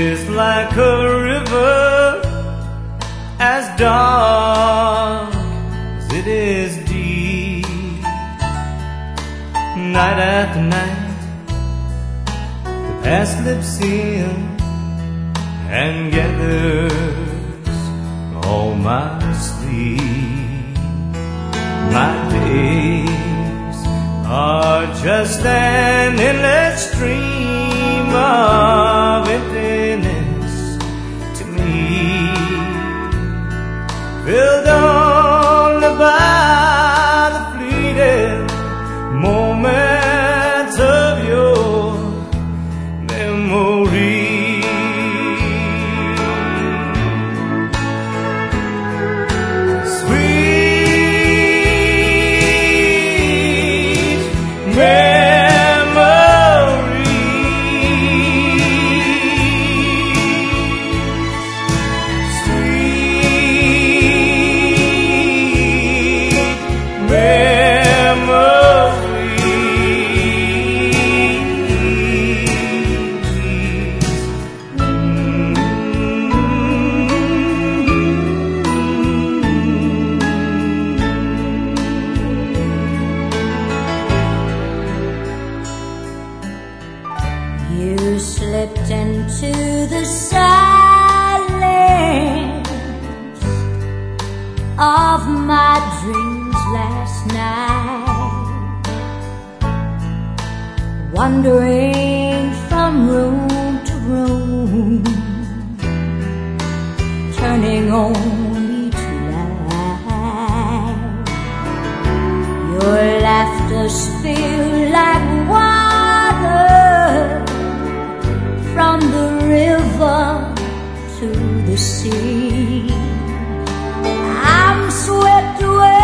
is like a river, as dark as it is deep. Night after night, the past slips in and gathers all my sleep. My days are just an endless stream of emptiness to me, filled only by the fleeting moments of your memory. You slipped into the silence of my dreams last night, wandering from room to room, turning only to light. Your laughter spilled like water from the river to the sea. I'm swept away